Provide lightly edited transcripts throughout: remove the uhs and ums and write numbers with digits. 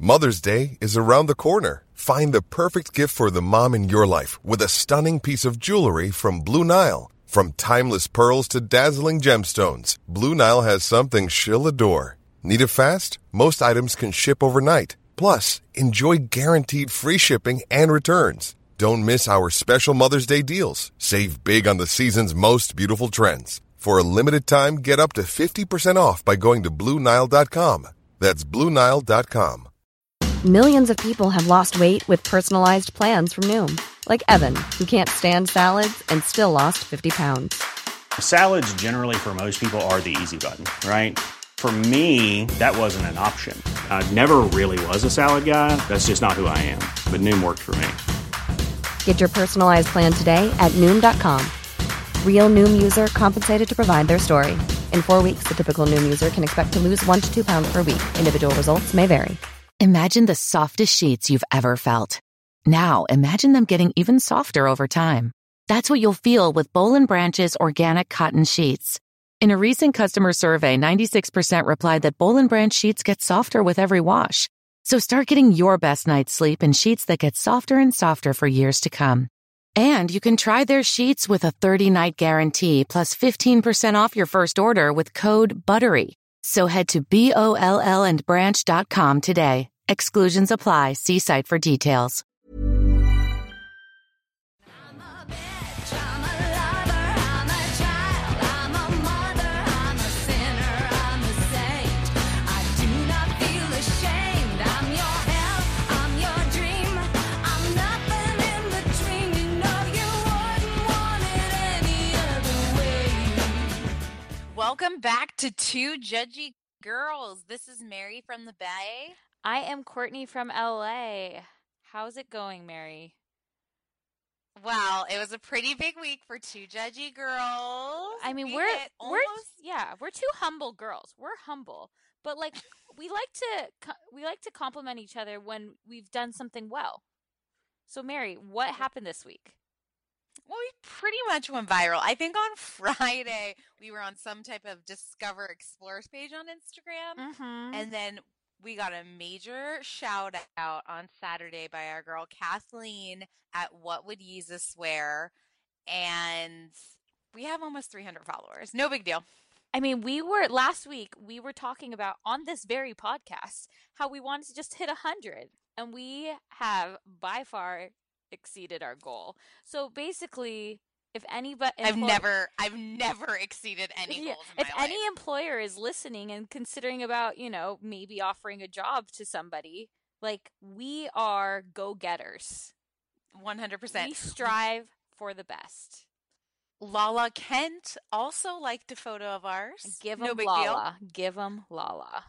Mother's Day is around the corner. Find the perfect gift for the mom in your life with a stunning piece of jewelry from Blue Nile. From timeless pearls to dazzling gemstones, Blue Nile has something she'll adore. Need it fast? Most items can ship overnight. Plus, enjoy guaranteed free shipping and returns. Don't miss our special Mother's Day deals. Save big on the season's most beautiful trends. For a limited time, get up to 50% off by going to BlueNile.com. That's BlueNile.com. Millions of people have lost weight with personalized plans from Noom. Like Evan, who can't stand salads and still lost 50 pounds. Salads generally for most people are the easy button, right? For me, that wasn't an option. I never really was a salad guy. That's just not who I am. But Noom worked for me. Get your personalized plan today at Noom.com. Real Noom user compensated to provide their story. In 4 weeks, the typical Noom user can expect to lose 1 to 2 pounds per week. Individual results may vary. Imagine the softest sheets you've ever felt. Now, imagine them getting even softer over time. That's what you'll feel with Boll & Branch's organic cotton sheets. In a recent customer survey, 96% replied that Boll & Branch sheets get softer with every wash. So start getting your best night's sleep in sheets that get softer and softer for years to come. And you can try their sheets with a 30-night guarantee plus 15% off your first order with code BUTTERY. So head to BOLLandbranch.com today. Exclusions apply. See site for details. Welcome back to Two Judgy Girls. This is Mary from the Bay. I am Courtney from LA. How's it going, Mary? Well, it was a pretty big week for Two Judgy Girls. I mean, we're two humble girls. We're humble, but like we like to compliment each other when we've done something well. So, Mary, what happened this week? Well, we pretty much went viral. I think on Friday we were on some type of Discover Explorers page on Instagram, and then we got a major shout out on Saturday by our girl Kathleen at What Would Yeezus Wear, and we have almost 300 followers. No big deal. I mean, last week we were talking about on this very podcast how we wanted to just hit 100, and we have by far exceeded our goal. So basically, if anybody, I've never exceeded any goals in my life. If any employer is listening and considering about, maybe offering a job to somebody, like, we are go-getters. 100%. We strive for the best. Lala Kent also liked a photo of ours. Give them Lala. Give them Lala.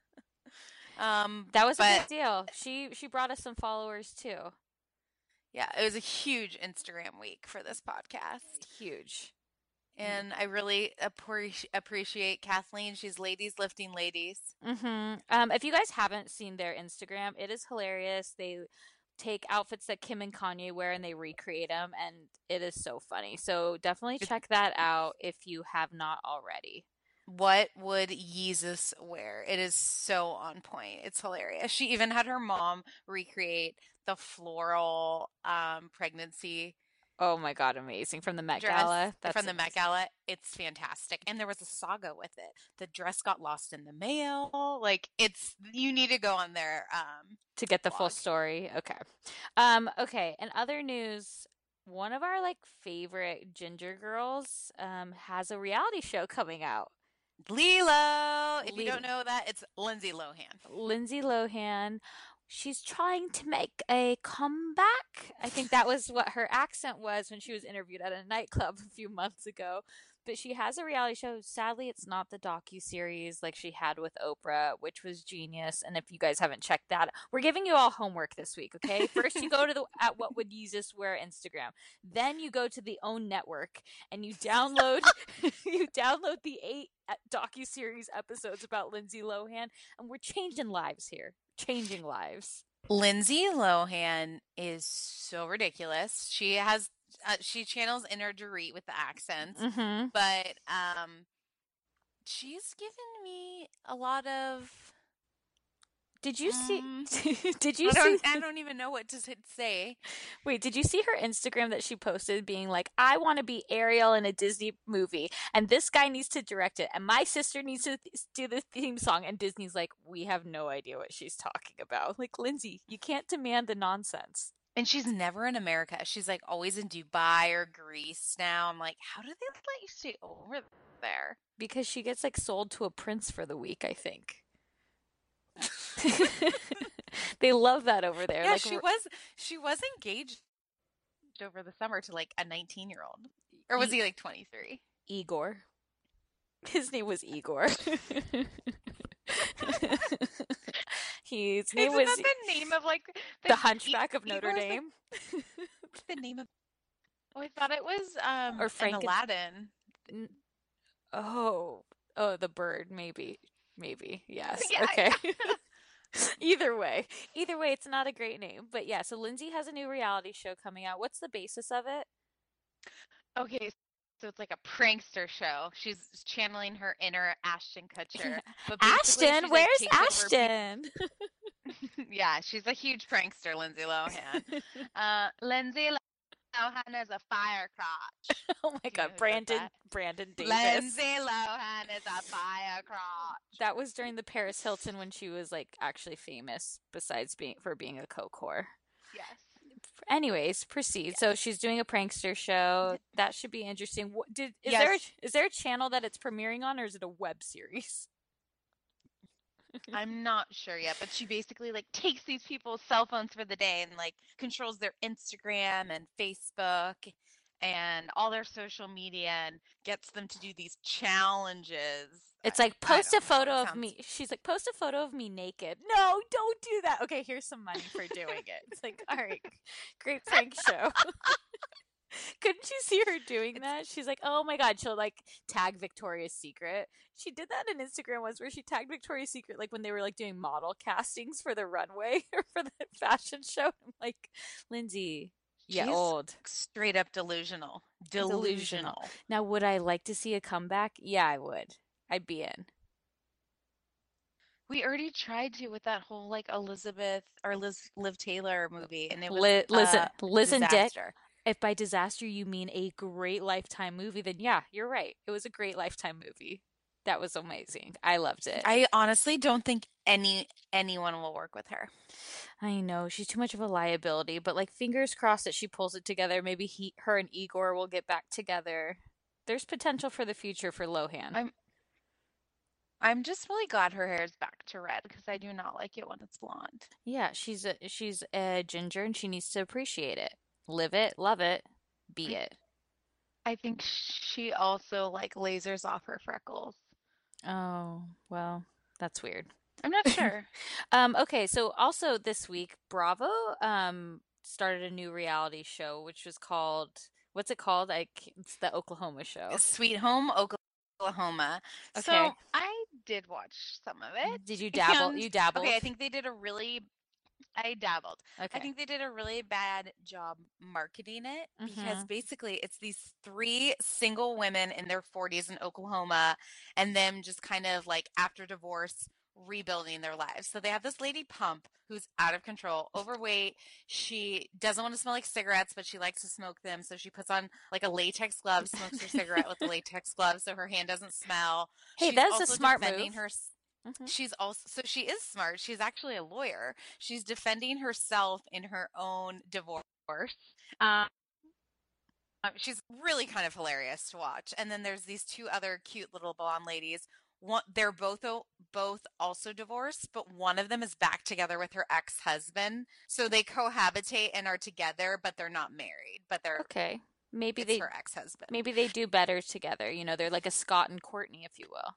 That was a big deal. She brought us some followers too. Yeah, it was a huge Instagram week for this podcast. Huge. And I really appreciate Kathleen. She's Ladies Lifting Ladies. If you guys haven't seen their Instagram, it is hilarious. They take outfits that Kim and Kanye wear and they recreate them, and it is so funny. So definitely check that out if you have not already. What would Yeezus wear? It is so on point. It's hilarious. She even had her mom recreate the floral pregnancy. Oh my God, amazing. From the Met dress, Gala. From the Met Gala. It's fantastic. And there was a saga with it. The dress got lost in the mail. You need to go on there to get the full story. Okay. Okay. In other news, one of our favorite ginger girls has a reality show coming out. Lilo. If you don't know that, it's Lindsay Lohan. Lindsay Lohan. She's trying to make a comeback. I think that was what her accent was when she was interviewed at a nightclub a few months ago. But she has a reality show. Sadly, it's not the docuseries like she had with Oprah, which was genius. And if you guys haven't checked that, we're giving you all homework this week, okay? First, you go to the at What Would Yeezus Wear Instagram. Then you go to the OWN network and you download the 8 docuseries episodes about Lindsay Lohan. And we're changing lives here. Changing lives. Lindsay Lohan is so ridiculous. She has she channels Inner Dorit with the accents, but she's given me a lot of Did you see? I don't even know what to say. Wait, did you see her Instagram that she posted being like, I want to be Ariel in a Disney movie, and this guy needs to direct it, and my sister needs to do the theme song, and Disney's like, we have no idea what she's talking about. Like, Lindsay, you can't demand the nonsense. And she's never in America. She's like always in Dubai or Greece now. I'm like, how do they let you stay over there? Because she gets like sold to a prince for the week, I think. They love that over there. Yeah, like, she was engaged over the summer to like a 19-year-old. Or was he like 23? Igor. His name was Igor. His name was the name of like the Hunchback of Notre Dame. The name of I thought it was or Aladdin. Oh, the bird, maybe. Yes. Yeah, okay. Either way, it's not a great name. But yeah, so Lindsay has a new reality show coming out. What's the basis of it? Okay, so it's like a prankster show. She's channeling her inner Ashton Kutcher. But Ashton? Where's Ashton? Yeah, she's a huge prankster, Lindsay Lohan. Lindsay Lohan is a fire crotch. Oh my God, Brandon Davis. Lindsay Lohan is a fire crotch. That was during the Paris Hilton when she was like actually famous, besides being a coke-whore. Yes. Anyways, proceed. Yes. So she's doing a prankster show. That should be interesting. Is there a channel that it's premiering on, or is it a web series? I'm not sure yet, but she basically like takes these people's cell phones for the day and like controls their Instagram and Facebook and all their social media and gets them to do these challenges. It's like, post a photo of me. She's like, post a photo of me naked. No, don't do that. Okay, here's some money for doing it. It's like, all right, great prank show. Couldn't you see her doing that? She's like, oh my God, she'll like tag Victoria's Secret. She did that on Instagram once where she tagged Victoria's Secret like when they were like doing model castings for the runway or for the fashion show. I'm like, Lindsay, yeah, she's old. Straight up delusional. Now, would I like to see a comeback? Yeah, I would. I'd be in. We already tried to with that whole like Elizabeth or Liv Taylor movie, and it was Liz and Dick. If by disaster you mean a great Lifetime movie, then yeah, you're right. It was a great Lifetime movie. That was amazing. I loved it. I honestly don't think anyone will work with her. I know she's too much of a liability, but like fingers crossed that she pulls it together. Maybe her and Igor will get back together. There's potential for the future for Lohan. I'm just really glad her hair is back to red because I do not like it when it's blonde. Yeah, she's a ginger and she needs to appreciate it. Live it, love it, be it. I think she also like lasers off her freckles. Oh, well, that's weird. I'm not sure. Okay, so also this week, Bravo started a new reality show, which was called, what's it called? It's the Oklahoma show. Sweet Home Oklahoma. Okay. So I did watch some of it. Did you dabble? You dabbled? Okay, I think they did I dabbled. Okay. I think they did a really bad job marketing it because basically it's these 3 single women in their 40s in Oklahoma and them just kind of like after divorce rebuilding their lives. So they have this lady Pump who's out of control, overweight. She doesn't want to smell like cigarettes, but she likes to smoke them. So she puts on like a latex glove, smokes her cigarette with the latex glove so her hand doesn't smell. Hey, that's a smart move. She's she is smart. She's actually a lawyer. She's defending herself in her own divorce. She's really kind of hilarious to watch. And then there's these 2 other cute little blonde ladies. They're both also divorced, but one of them is back together with her ex-husband. So they cohabitate and are together, but they're not married. But they're okay. Maybe her ex-husband. Maybe they do better together. You know, they're like a Scott and Courtney, if you will.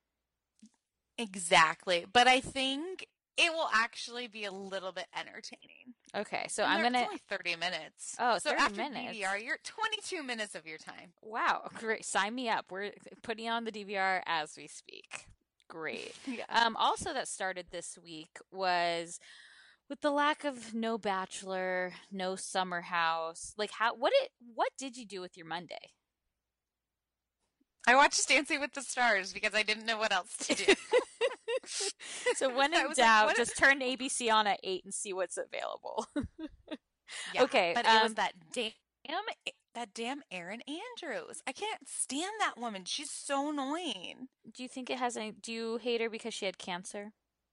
Exactly. But I think it will actually be a little bit entertaining. Okay, so it's only 30 minutes. Oh, so 30 after minutes. DVR, you're 22 minutes of your time. Wow, great. Sign me up. We're putting on the DVR as we speak. Great. Yeah. Also that started this week was with the lack of no Bachelor, no Summer House. Like what did you do with your Monday? I watched Dancing with the Stars because I didn't know what else to do. So when in doubt, just turn ABC on at 8 and see what's available. Yeah, okay, but it was that damn Erin Andrews. I can't stand that woman. She's so annoying. Do you think it has any? Do you hate her because she had cancer?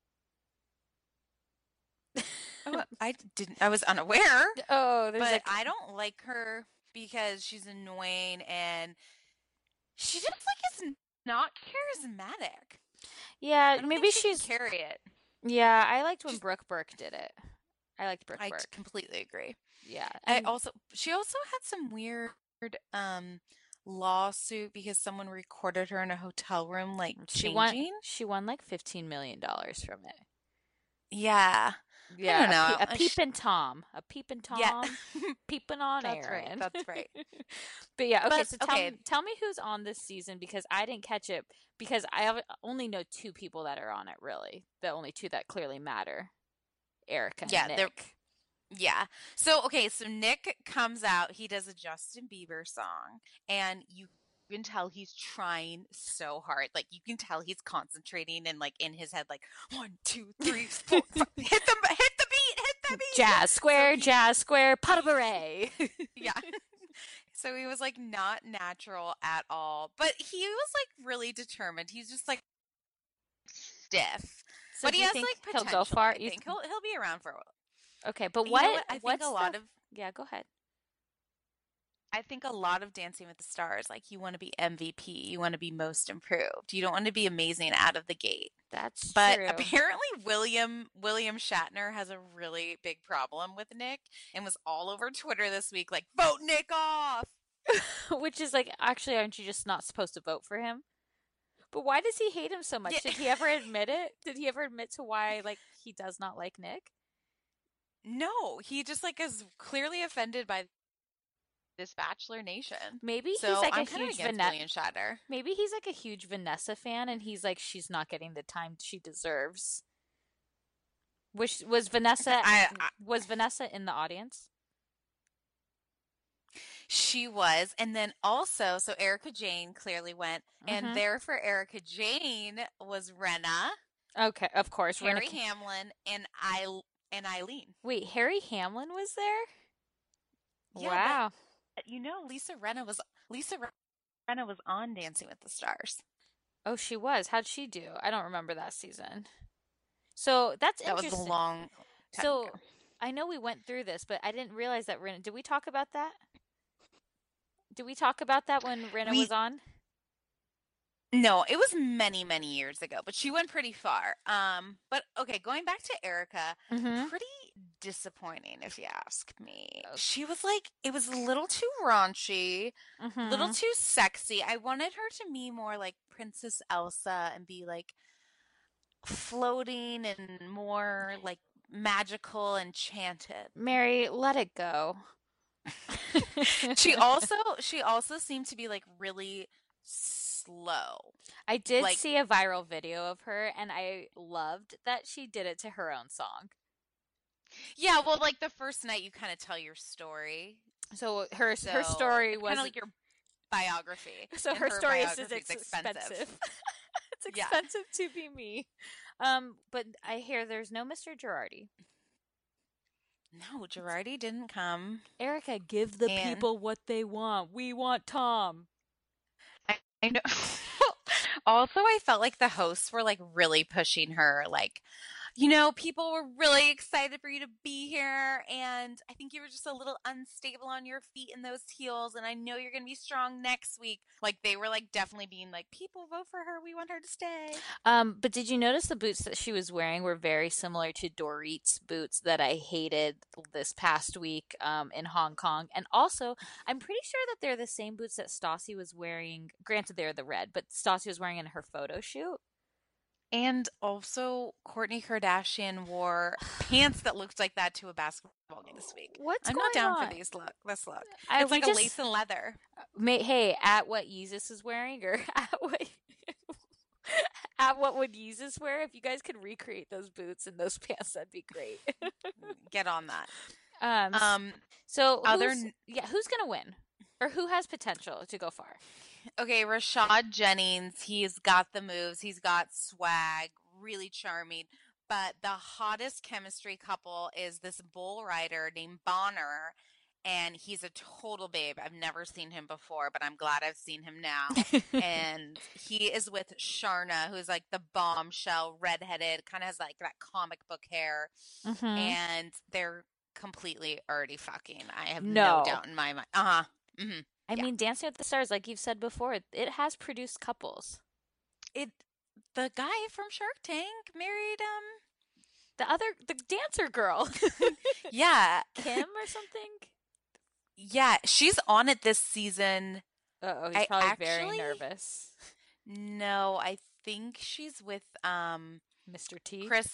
Oh, I didn't. I was unaware. Oh, but I don't like her because she's annoying and she just like is not charismatic. Yeah, maybe she's can carry it. Yeah, I liked when Brooke Burke did it. I liked Brooke Burke. I completely agree. Yeah, she also had some weird lawsuit because someone recorded her in a hotel room like changing. She won like $15 million from it. Yeah. Yeah, I don't know. A peeping Tom. Yeah. Peeping on That's Erin. That's right. But yeah, okay, so tell me who's on this season because I didn't catch it because I only know 2 people that are on it, really. The only 2 that clearly matter. Erica and Nick. Yeah. So Nick comes out, he does a Justin Bieber song, and you can tell he's trying so hard. Like you can tell he's concentrating and like in his head, like 1, 2, 3, 4, 5. hit the beat. Jazz square, pot of beret. Yeah. So he was like not natural at all, but he was like really determined. He's just like stiff, so but he has like potential. He'll go far. I think he'll be around for a while. Okay, but I think a lot of go ahead. I think a lot of Dancing with the Stars, like you want to be MVP, you want to be most improved. You don't want to be amazing out of the gate. That's but true. Apparently William Shatner has a really big problem with Nick and was all over Twitter this week like, vote Nick off. Which is like, actually, aren't you just not supposed to vote for him? But why does he hate him so much? Did he ever admit it? Did he ever admit to why like he does not like Nick? No, he just like is clearly offended by this Bachelor Nation. Maybe he's like a huge Vanessa. Maybe he's like a huge Vanessa fan, and he's like, she's not getting the time she deserves. Was Vanessa? Was Vanessa in the audience? She was, and then also, so Erica Jane clearly went, and there for Erica Jane was Renna. Okay, of course, Harry Hamlin and Eileen. Wait, Harry Hamlin was there? Yeah, wow. But, Lisa Renna was on Dancing with the Stars. Oh, she was. How'd she do? I don't remember that season. So that was a long time ago. I know we went through this, but I didn't realize that Renna. Did we talk about that? Did we talk about that when Renna was on? No, it was many, many years ago, but she went pretty far. But okay, going back to Erica, pretty disappointing if you ask me. She was like, it was a little too raunchy, a little too sexy. I wanted her to be more like Princess Elsa and be like floating and more like magical, enchanted. Mary, let it go. She also seemed to be like really slow. I did see a viral video of her, and I loved that she did it to her own song. Yeah, well, like the first night, you kind of tell your story. So her story was kind of like your biography. So her story is expensive. It's expensive to be me. But I hear there's no Mr. Girardi. No, Girardi didn't come. Erica, give the people what they want. We want Tom. I know. Also, I felt like the hosts were like really pushing her, like, people were really excited for you to be here, and I think you were just a little unstable on your feet in those heels, and I know you're going to be strong next week. Like, they were like definitely being like, people vote for her, we want her to stay. But did you notice the boots that she was wearing were very similar to Dorit's boots that I hated this past week in Hong Kong? And also, I'm pretty sure that they're the same boots that Stassi was wearing. Granted, they're the red, but Stassi was wearing in her photo shoot. And also, Kourtney Kardashian wore pants that looked like that to a basketball game this week. I'm not down for this look. It's like a lace and leather. Hey, at what Yeezus is wearing, or at what would Yeezus wear? If you guys could recreate those boots and those pants, that'd be great. Get on that. Who's gonna win, or who has potential to go far? Okay, Rashad Jennings, he's got the moves, he's got swag, really charming. But the hottest chemistry couple is this bull rider named Bonner, and he's a total babe. I've never seen him before, but I'm glad I've seen him now. And he is with Sharna, who's like the bombshell, redheaded, kind of has like that comic book hair. Mm-hmm. And they're completely already fucking. I have no doubt in my mind. Mm-hmm. I mean, Dancing with the Stars, like you've said before, it has produced couples. The guy from Shark Tank married the dancer girl. Yeah. Kim or something? Yeah, she's on it this season. Uh-oh, he's probably very nervous. No, I think she's with Mr. T. Chris.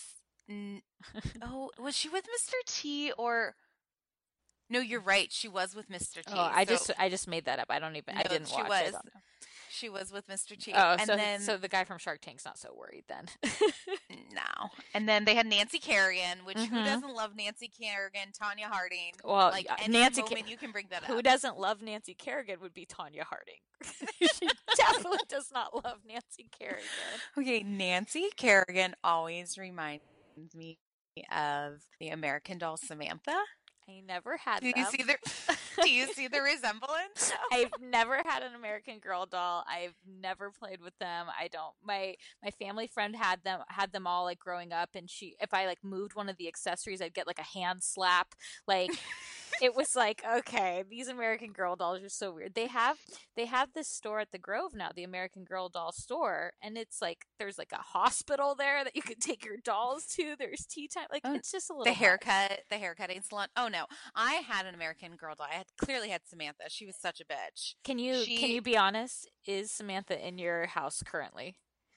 Oh, was she with Mr. T or? No, you're right. She was with Mr. T. Oh, I just made that up. I didn't watch it. She was with Mr. T. Oh, so the guy from Shark Tank's not so worried then. No. And then they had Nancy Kerrigan, which who doesn't love Nancy Kerrigan, Tanya Harding? Well, like Nancy you can bring that up. Who doesn't love Nancy Kerrigan would be Tanya Harding. She definitely does not love Nancy Kerrigan. Okay, Nancy Kerrigan always reminds me of the American Doll Samantha. I never had them. Do you see the resemblance? I've never had an American Girl doll. I've never played with them. I don't. My family friend had them all like growing up, and if I like moved one of the accessories, I'd get like a hand slap. Like it was like, okay, these American Girl dolls are so weird. They have this store at the Grove now, the American Girl doll store, and it's like there's like a hospital there that you could take your dolls to. There's tea time. Like it's just a little the haircutting salon. Oh no, I had an American Girl doll. I clearly had Samantha. She was such a bitch. Can you be honest? Is Samantha in your house currently?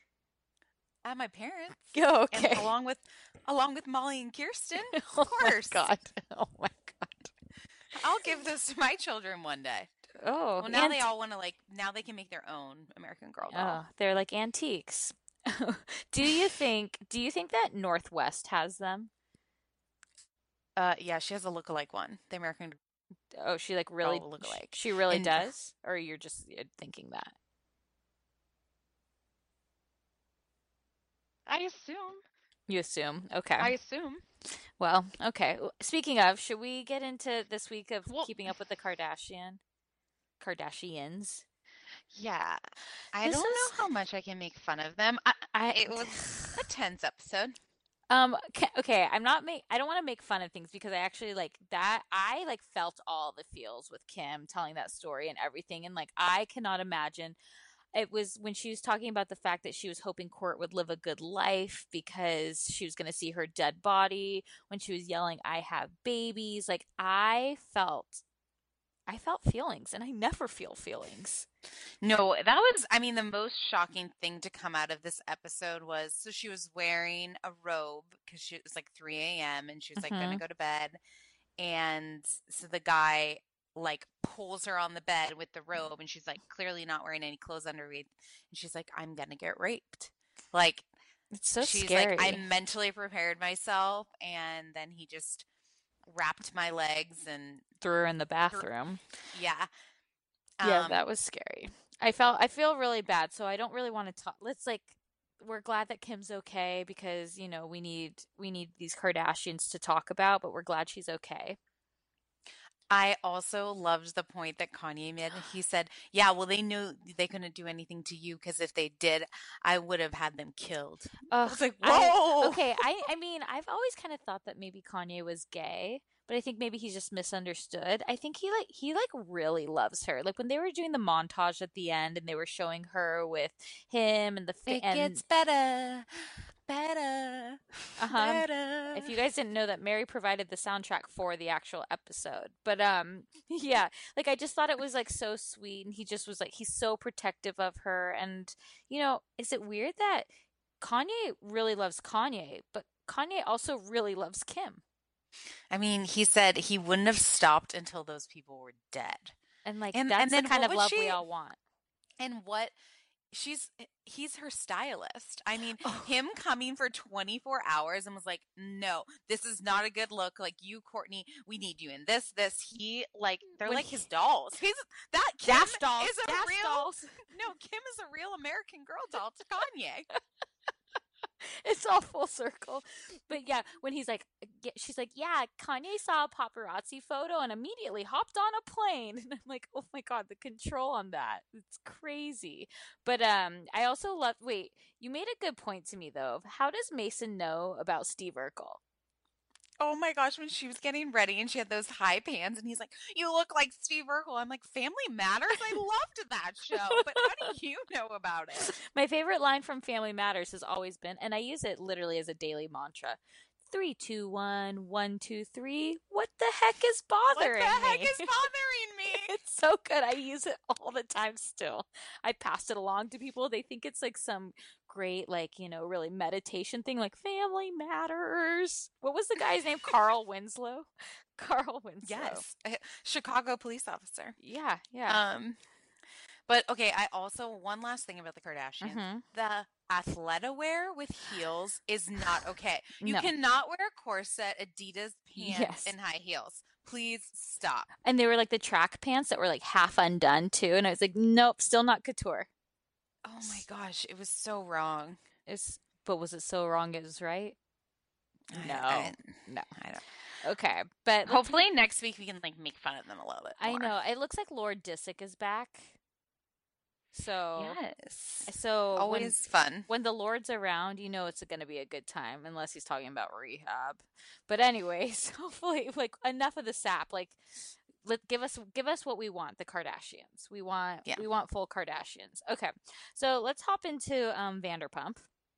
At my parents. Oh, okay. And along with Molly and Kirsten, of course. Oh my god. I'll give those to my children one day. Oh, well, now they all want to now they can make their own American Girl doll. Oh, they're like antiques. Do you think that Northwest has them? Yeah, she has a lookalike one. The American. Oh, she like really lookalike. She really does, or you're just thinking that? I assume. You assume? Okay. I assume. Well, okay. Speaking of, should we get into this week of keeping up with the Kardashians? Yeah. I don't know how much I can make fun of them. It was a tense episode. Okay, I don't want to make fun of things because I actually like that. I like felt all the feels with Kim telling that story and everything. And like, I cannot imagine. It was when she was talking about the fact that she was hoping Court would live a good life because she was going to see her dead body, when she was yelling, "I have babies." Like I felt feelings, and I never feel feelings. No, that was, the most shocking thing to come out of this episode was, so she was wearing a robe because it was like 3 a.m. and she was like going to go to bed. And so the guy like pulls her on the bed with the robe, and she's like clearly not wearing any clothes underneath. And she's like, "I'm going to get raped." Like, it's so she's scary. like, I mentally prepared myself, and then he just wrapped my legs and threw her in the bathroom. Yeah. Yeah, that was scary. I feel really bad, so I don't really want to talk. We're glad that Kim's okay because, we need these Kardashians to talk about, but we're glad she's okay. I also loved the point that Kanye made. He said, "Yeah, well, they knew they couldn't do anything to you because if they did, I would have had them killed." I was like, "Whoa!" I've always kind of thought that maybe Kanye was gay, but I think maybe he's just misunderstood. I think he really loves her. Like when they were doing the montage at the end, and they were showing her with him and it gets better. Better. If you guys didn't know that, Mary provided the soundtrack for the actual episode. But yeah, like I just thought it was like so sweet, and he just was like, he's so protective of her. And is it weird that Kanye really loves Kanye, but Kanye also really loves Kim? He said he wouldn't have stopped until those people were dead. And that's the kind of love we all want. And he's her stylist. Him coming for 24 hours and was like, "No, this is not a good look. Like you, Courtney, we need you in this. They're like his dolls. Kim dolls. Is a real dolls. No, Kim is a real American Girl doll to Kanye." It's all full circle. But yeah, when he's like, she's like, yeah, Kanye saw a paparazzi photo and immediately hopped on a plane. And I'm like, oh my God, the control on that. It's crazy. But I also love, wait, you made a good point to me though. How does Mason know about Steve Urkel? Oh my gosh, when she was getting ready and she had those high pants and he's like, you look like Steve Urkel. I'm like, Family Matters? I loved that show. But how do you know about it? My favorite line from Family Matters has always been, and I use it literally as a daily mantra, 3, 2, 1, 1, 2, 3. What the heck is bothering me? What the heck is bothering me? It's so good. I use it all the time still. I pass it along to people. They think it's like some great, like, you know, really meditation thing, like Family Matters. What was the guy's name? Carl Winslow? Carl Winslow. Yes. Chicago police officer. Yeah, yeah. But okay, I also, one last thing about the Kardashians. Mm-hmm. The Athleta wear with heels is not okay. You cannot wear a corset, Adidas pants, and high heels. Please stop. And they were like the track pants that were like half undone too. And I was like, nope, still not couture. Oh my gosh, it was so wrong. But was it so wrong it was right? No. I don't. Okay, but hopefully next week we can like make fun of them a little bit more. I know. It looks like Lord Disick is back. So yes. So always fun. When the Lord's around, you know it's going to be a good time, unless he's talking about rehab. But anyways, hopefully, like enough of the sap. Like, give us what we want. The Kardashians. We want full Kardashians. Okay, so let's hop into Vanderpump.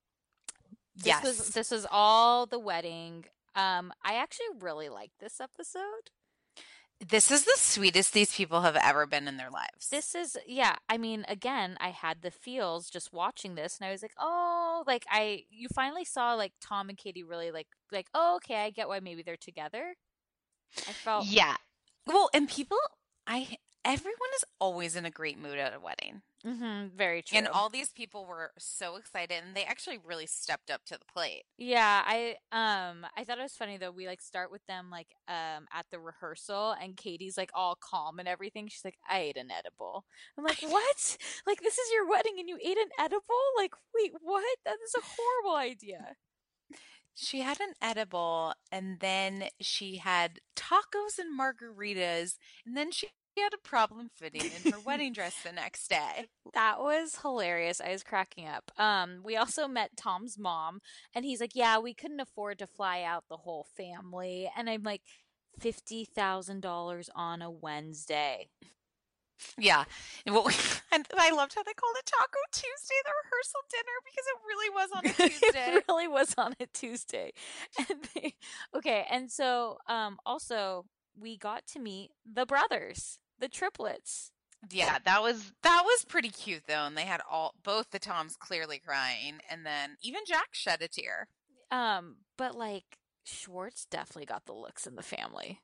This was all the wedding. I actually really liked this episode. This is the sweetest these people have ever been in their lives. This is, yeah. I mean, again, I had the feels just watching this, and I was like, oh, like you finally saw like Tom and Katie really like, oh, okay, I get why maybe they're together. I felt, yeah. Well, and everyone is always in a great mood at a wedding. Mm-hmm, very true. And all these people were so excited, and they actually really stepped up to the plate. Yeah, I thought it was funny though. We like start with them like at the rehearsal, and Katie's like all calm and everything. She's like, I ate an edible. I'm like, what? Like, this is your wedding and you ate an edible? Like, wait, what? That is a horrible idea. She had an edible, and then she had tacos and margaritas, and then she had a problem fitting in her wedding dress the next day. That was hilarious. I was cracking up. We also met Tom's mom, and he's like, yeah, we couldn't afford to fly out the whole family. And I'm like, $50,000 on a Wednesday. Yeah. And I loved how they called it Taco Tuesday, the rehearsal dinner, because it really was on a Tuesday. It really was on a Tuesday. And so also we got to meet the brothers. The triplets. Yeah, that was pretty cute though, and they had both the Toms clearly crying, and then even Jack shed a tear. But like Schwartz definitely got the looks in the family.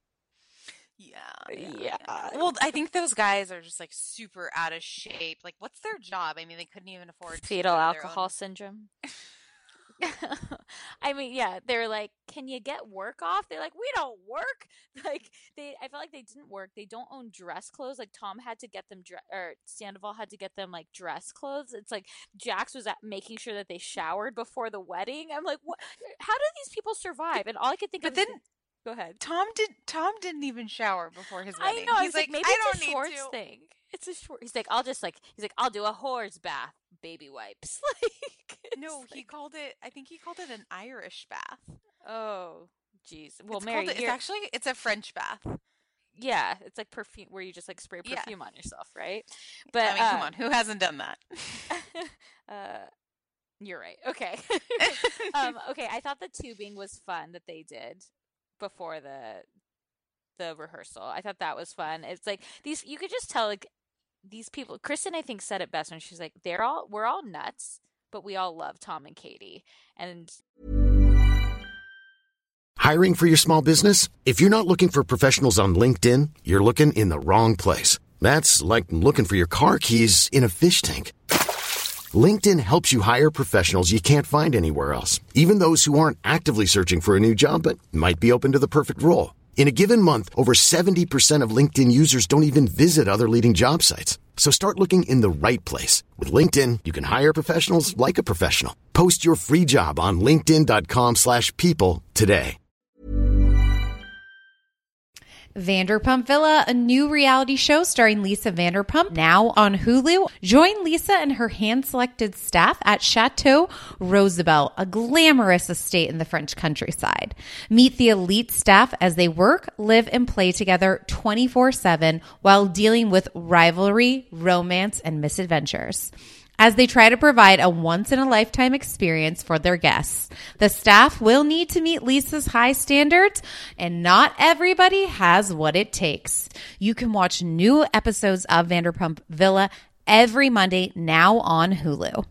Yeah. Well, I think those guys are just like super out of shape. Like, what's their job? I mean, they couldn't even afford fetal alcohol syndrome. I mean, yeah, they're like, can you get work off? They're like, we don't work. Like, I felt like they didn't work. They don't own dress clothes. Like, Tom had to get them, or Sandoval had to get them, like, dress clothes. It's like, Jax was making sure that they showered before the wedding. I'm like, what? How do these people survive? And all I could think of is... Go ahead. Tom didn't even shower before his wedding. I know. He's like, maybe it's a Schwartz thing. It's a Schwartz. He's like, I'll do a whore's bath. Baby wipes. No, he called it. I think he called it an Irish bath. Oh, jeez. Well, Mary, it's a French bath. Yeah, it's like perfume, where you just like spray perfume on yourself, right? But I mean, come on, who hasn't done that? You're right. Okay. Okay. I thought the tubing was fun that they did before the rehearsal. I thought that was fun. It's like you could just tell like these people. Kristen, I think, said it best when she's like, we're all nuts, but we all love Tom and Katie. And hiring for your small business? If you're not looking for professionals on LinkedIn, you're looking in the wrong place. That's like looking for your car keys in a fish tank. LinkedIn helps you hire professionals you can't find anywhere else, even those who aren't actively searching for a new job but might be open to the perfect role. In a given month, over 70% of LinkedIn users don't even visit other leading job sites. So start looking in the right place. With LinkedIn, you can hire professionals like a professional. Post your free job on linkedin.com/people today. Vanderpump Villa, a new reality show starring Lisa Vanderpump, now on Hulu. Join Lisa and her hand-selected staff at Chateau Roosevelt, a glamorous estate in the French countryside. Meet the elite staff as they work, live, and play together 24/7 while dealing with rivalry, romance, and misadventures. As they try to provide a once-in-a-lifetime experience for their guests, the staff will need to meet Lisa's high standards, and not everybody has what it takes. You can watch new episodes of Vanderpump Villa every Monday, now on Hulu.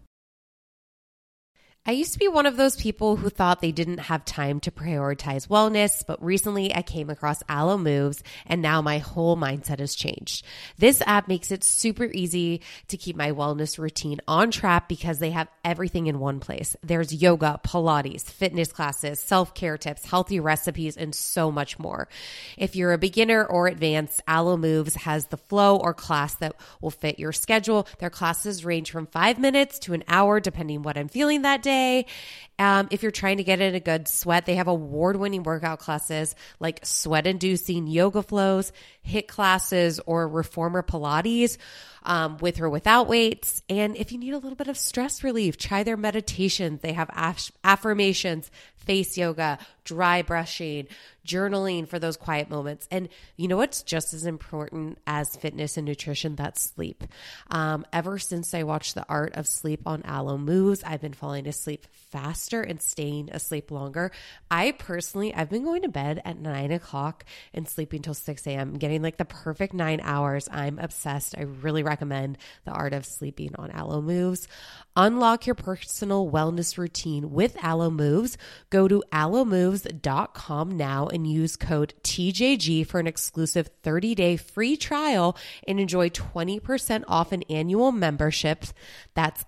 I used to be one of those people who thought they didn't have time to prioritize wellness, but recently I came across Alo Moves, and now my whole mindset has changed. This app makes it super easy to keep my wellness routine on track because they have everything in one place. There's yoga, Pilates, fitness classes, self-care tips, healthy recipes, and so much more. If you're a beginner or advanced, Alo Moves has the flow or class that will fit your schedule. Their classes range from 5 minutes to an hour, depending what I'm feeling that day. If you're trying to get in a good sweat, they have award-winning workout classes like sweat-inducing yoga flows, HIIT classes, or reformer Pilates with or without weights. And if you need a little bit of stress relief, try their meditations. They have affirmations, face yoga, dry brushing, journaling for those quiet moments. And you know what's just as important as fitness and nutrition? That's sleep. Ever since I watched The Art of Sleep on Alo Moves, I've been falling asleep faster and staying asleep longer. I've been going to bed at 9 o'clock and sleeping till 6 a.m., getting like the perfect 9 hours. I'm obsessed. I really recommend The Art of Sleeping on Alo Moves. Unlock your personal wellness routine with Alo Moves. Go to alomoves.com now and use code TJG for an exclusive 30-day free trial and enjoy 20% off an annual membership. That's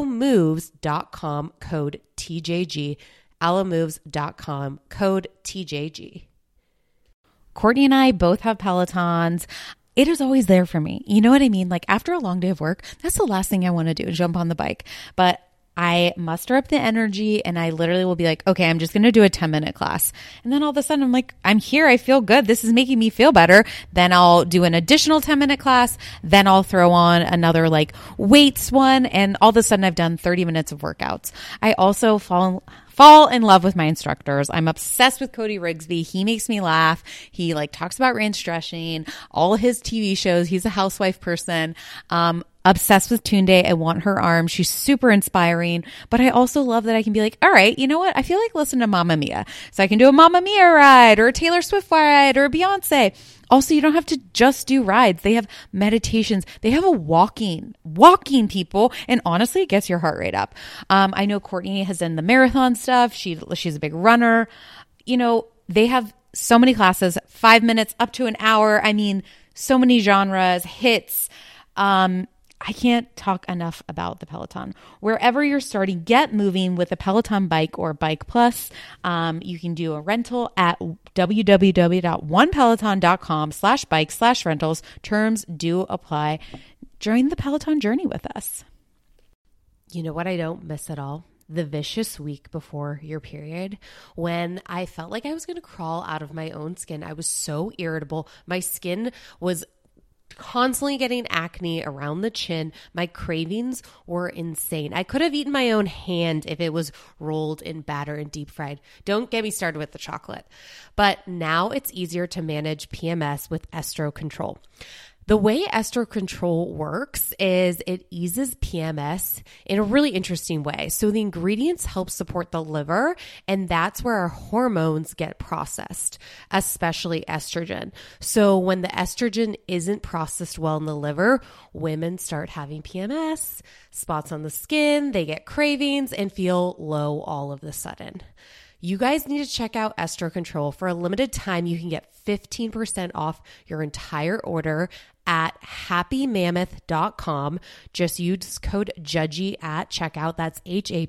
alomoves.com, code TJG. alomoves.com, code TJG. Courtney and I both have Pelotons. It is always there for me. You know what I mean? Like after a long day of work, that's the last thing I want to do, jump on the bike. But I muster up the energy and I literally will be like, okay, I'm just going to do a 10-minute class. And then all of a sudden I'm like, I'm here. I feel good. This is making me feel better. Then I'll do an additional 10-minute class. Then I'll throw on another like weights one. And all of a sudden I've done 30 minutes of workouts. I also fall in love with my instructors. I'm obsessed with Cody Rigsby. He makes me laugh. He like talks about range stretching, all his TV shows. He's a housewife person. Obsessed with Tunde. I want her arm. She's super inspiring. But I also love that I can be like, all right, you know what? I feel like listening to Mamma Mia. So I can do a Mamma Mia ride or a Taylor Swift ride or a Beyonce. Also, you don't have to just do rides. They have meditations. They have a walking people. And honestly, it gets your heart rate up. I know Courtney has done the marathon stuff. She's a big runner. You know, they have so many classes, 5 minutes up to an hour. I mean, so many genres, hits. I can't talk enough about the Peloton. Wherever you're starting, get moving with a Peloton bike or Bike Plus. You can do a rental at www.onepeloton.com/bike/rentals. Terms do apply. Join the Peloton journey with us. You know what I don't miss at all? The vicious week before your period, when I felt like I was going to crawl out of my own skin. I was so irritable. My skin was constantly getting acne around the chin. My cravings were insane. I could have eaten my own hand if it was rolled in batter and deep fried. Don't get me started with the chocolate. But now it's easier to manage PMS with Estro Control. The way Estro Control works is it eases PMS in a really interesting way. So the ingredients help support the liver, and that's where our hormones get processed, especially estrogen. So when the estrogen isn't processed well in the liver, women start having PMS, spots on the skin, they get cravings, and feel low all of a sudden. You guys need to check out Estro Control. For a limited time, you can get 15% off your entire order at happymammoth.com. Just use code JUDGY at checkout. That's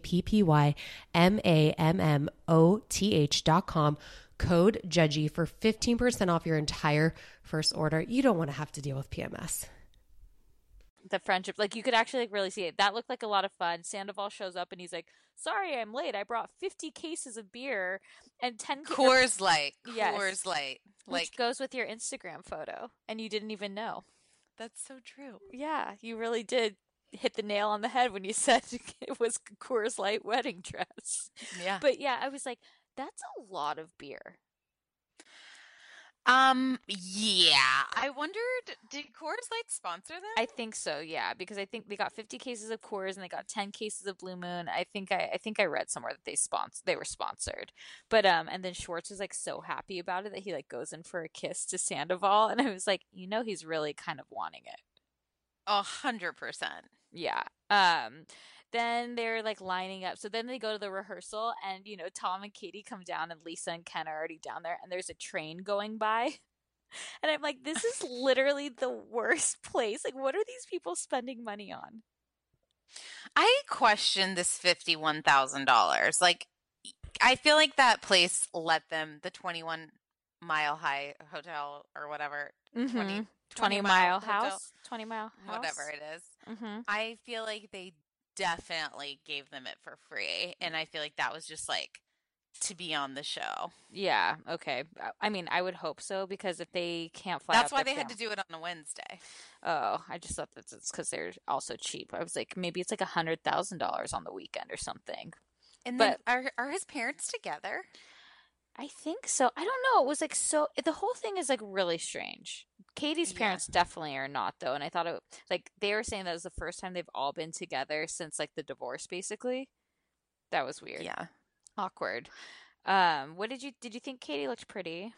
HAPPYMAMMOTH.com. Code JUDGY for 15% off your entire first order. You don't want to have to deal with PMS. the friendship. Like, you could actually like really see it. That looked like a lot of fun. Sandoval shows up and he's like, "Sorry, I'm late. I brought 50 cases of beer and 10 Coors Light. Yes. Coors Light. Which goes with your Instagram photo, and you didn't even know. That's so true. Yeah, you really did hit the nail on the head when you said it was Coors Light wedding dress. Yeah. But yeah, I was like, that's a lot of beer. Yeah. I wondered, did Coors Light sponsor them? I think so, yeah, because I think they got 50 cases of Coors and they got 10 cases of Blue Moon. I think I read somewhere that they were sponsored. But and then Schwartz was like so happy about it that he like goes in for a kiss to Sandoval, and I was like, he's really kind of wanting it. 100%. Yeah. Then they're like lining up. So then they go to the rehearsal, and Tom and Katie come down, and Lisa and Ken are already down there, and there's a train going by. And I'm like, this is literally the worst place. Like, what are these people spending money on? I question this $51,000. Like, I feel like that place let them, the 21 Mile High Hotel or whatever, 20 Mile Hotel, House, 20 Mile House, whatever it is. Mm-hmm. I feel like they definitely gave them it for free, and I feel like that was just like to be on the show. Yeah. Okay. I mean, I would hope so, because if they can't fly, that's why they had to do it on a Wednesday. Oh, I just thought that's because they're also cheap. I was like, maybe it's like $100,000 on the weekend or something. And then are his parents together? I think so. I don't know. It was like the whole thing is like really strange. Katie's parents definitely are not, though. And I thought it, like, they were saying that was the first time they've all been together since like the divorce, basically. That was weird. Yeah. Awkward. What did you think Katie looked pretty?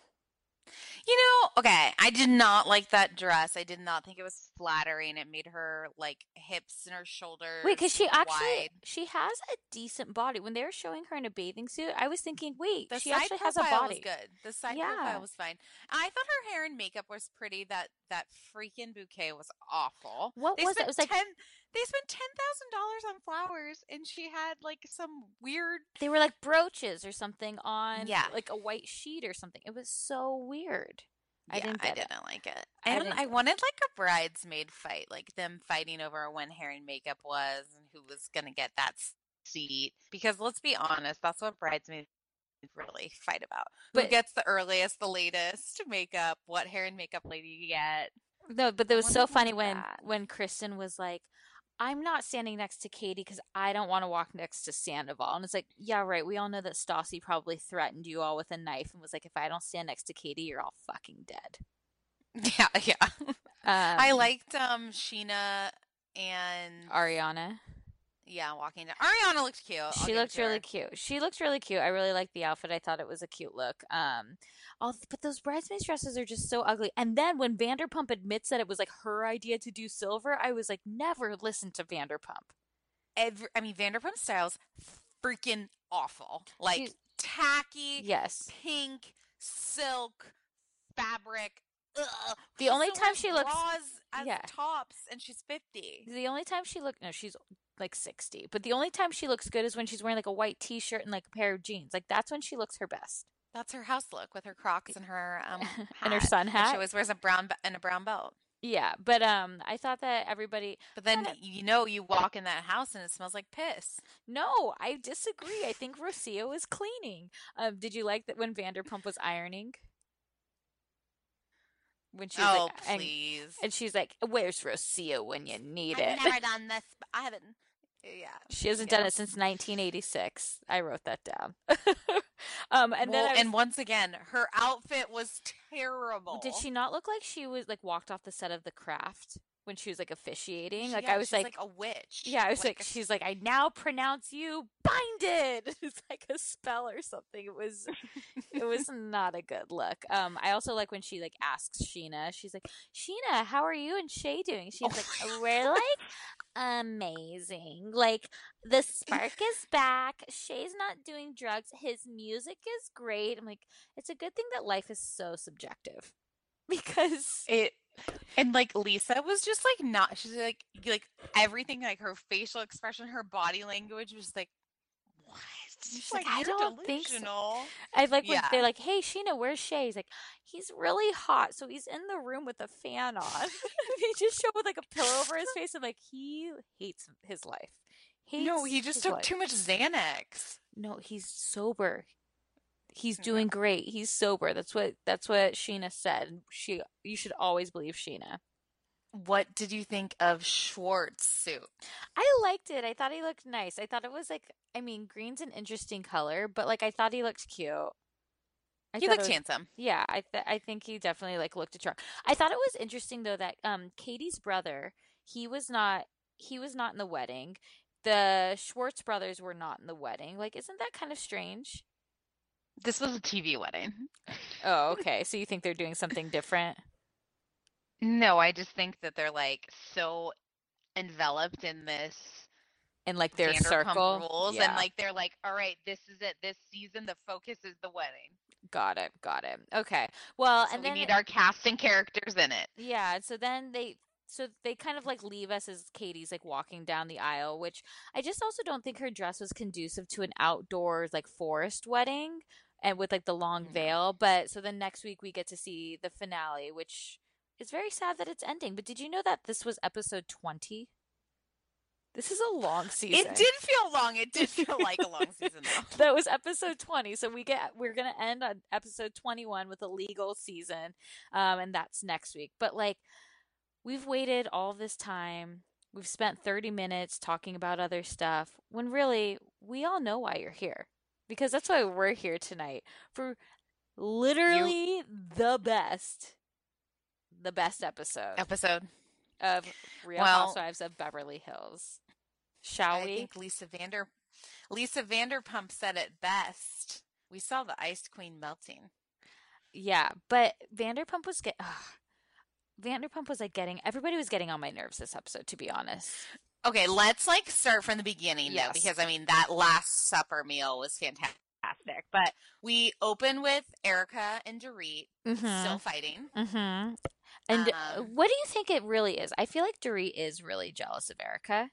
Okay, I did not like that dress. I did not think it was flattering. It made her like hips and her shoulders. Wait, because she has a decent body. When they were showing her in a bathing suit, I was thinking, wait, she side actually has a profile body. was good. The side profile was fine. I thought her hair and makeup was pretty. That freaking bouquet was awful. What was it? It was like they spent $10,000 on flowers, and she had like some weird. They were like brooches or something on like a white sheet or something. It was so weird. I didn't like it. I wanted like a bridesmaid fight, like them fighting over when hair and makeup was and who was going to get that seat. Because let's be honest, that's what bridesmaids really fight about. Who gets the earliest, the latest makeup, what hair and makeup lady you get. No, but it was so funny when Kristen was like, I'm not standing next to Katie because I don't want to walk next to Sandoval. And it's like, yeah, right. We all know that Stassi probably threatened you all with a knife and was like, if I don't stand next to Katie, you're all fucking dead. Yeah. I liked Sheena and Ariana. Yeah, walking down. Ariana looked cute. She looked really cute. I really liked the outfit. I thought it was a cute look. But those bridesmaids dresses are just so ugly. And then when Vanderpump admits that it was like her idea to do silver, I was like, never listen to Vanderpump. Vanderpump style's freaking awful. Like she's tacky. Yes. Pink, silk, fabric. Ugh. The only time she looks as tops, and she's 50. The only time she looked, no, she's like 60. But the only time she looks good is when she's wearing like a white T-shirt and like a pair of jeans. Like that's when she looks her best. That's her house look with her Crocs and her hat. And her sun hat. And she always wears a brown belt. Yeah, but I thought that everybody. But then you walk in that house and it smells like piss. No, I disagree. I think Rocio is cleaning. Did you like that when Vanderpump was ironing? When she was like, please. And she's like, "Where's Rocio when you need it?" I've never done this. I haven't. Yeah. She hasn't done it since 1986. I wrote that down. And once again, her outfit was terrible. Did she not look like she was like walked off the set of The Craft when she was like officiating? Like I was like a witch. Yeah, I was like she's like, I now pronounce you binded. It's like a spell or something. It was not a good look. I also like when she like asks Sheena. She's like, Sheena, how are you and Shay doing? She's like, we're like amazing. Like the spark is back. Shay's not doing drugs. His music is great. I'm like, it's a good thing that life is so subjective because and like Lisa was just like not. She's like everything, like her facial expression, her body language was like, what? She's like, like, I you're don't think so. delusional. I like when Yeah. they're like, hey, Sheena, where's Shay? He's like, he's really hot, so he's in the room with a fan on. He just showed with like a pillow over his face. I'm like, he hates his life. No, he just took too much Xanax. No, he's sober. He's doing great. He's sober. That's what Sheena said. You should always believe Sheena. What did you think of Schwartz's suit? I liked it. I thought he looked nice. I thought it was like, I mean, green's an interesting color, but like I thought he looked cute. He looked handsome. Yeah, I think he definitely like looked attractive. I thought it was interesting though that Katie's brother, he was not in the wedding. The Schwartz brothers were not in the wedding. Like, isn't that kind of strange? This was a TV wedding. Oh, okay. So you think they're doing something different? No, I just think that they're like so enveloped in this and like their Vanderpump circle rules, and like they're like, all right, this is it. This season, the focus is the wedding. Got it. Okay. Well, so and we then need our casting characters in it. Yeah. So then they kind of like leave us as Katie's like walking down the aisle, which I just also don't think her dress was conducive to an outdoors like forest wedding and with like the long veil. But so then next week we get to see the finale, which is very sad that it's ending. But did you know that this was episode 20? This is a long season. It did feel long. It did feel like a long season though. That was episode 20. So we're going to end on episode 21 with a legal season. And that's next week. But like, we've waited all this time. We've spent 30 minutes talking about other stuff when really we all know why you're here. Because that's why we're here tonight for literally the best episode of Real Housewives of Beverly Hills. Shall we? I think Lisa Vanderpump said it best. We saw the Ice Queen melting. Yeah, but Vanderpump was like everybody was getting on my nerves this episode, to be honest. Okay, let's like start from the beginning though, because I mean that last supper meal was fantastic. But we open with Erica and Dorit still fighting. Mm-hmm. And what do you think it really is? I feel like Dorit is really jealous of Erica.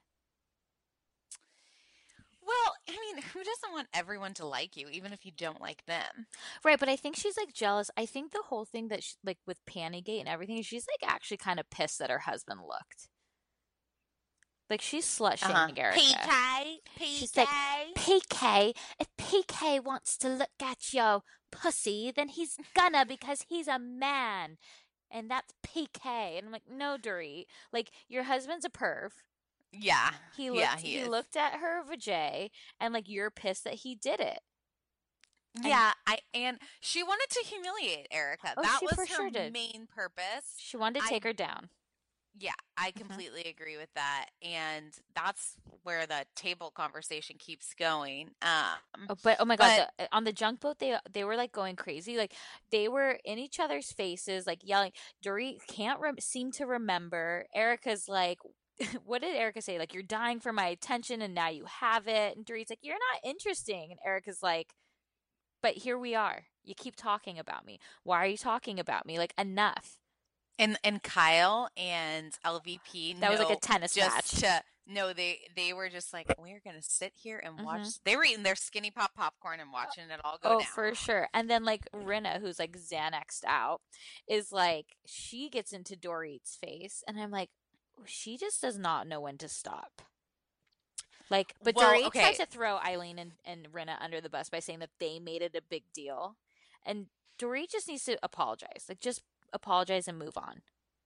Well, I mean, who doesn't want everyone to like you, even if you don't like them? Right, but I think she's like jealous. I think the whole thing that like with Pantygate and everything, she's like actually kind of pissed that her husband looked. Like she's slut shaming Erica. PK. She's like, PK, if PK wants to look at your pussy, then he's gonna because he's a man. And that's PK. And I'm like, no, Dorit. Like, your husband's a perv. Yeah. He looked at her vajay, and like you're pissed that he did it. Yeah, and she wanted to humiliate Erica. Oh, that she was for her sure did. main purpose. She wanted to take her down. Yeah, I completely agree with that, and that's where the table conversation keeps going. Oh my god! On the junk boat, they were like going crazy. Like they were in each other's faces, like yelling. Dorit can't seem to remember. Erica's like, what did Erica say? Like, you're dying for my attention, and now you have it. And Dorit's like, you're not interesting. And Erica's like, but here we are. You keep talking about me. Why are you talking about me? Like, enough. And Kyle and LVP, that was like a tennis match. They were just like, we're gonna sit here and watch. They were eating their Skinny Pop popcorn and watching it all go down. Oh, for sure. And then like Rinna, who's like Xanaxed out, is like, she gets into Dorit's face, and I'm like, she just does not know when to stop. Like, but Dorit tries to throw Eileen and Rinna under the bus by saying that they made it a big deal, and Dorit just needs to apologize. Like, just apologize and move on.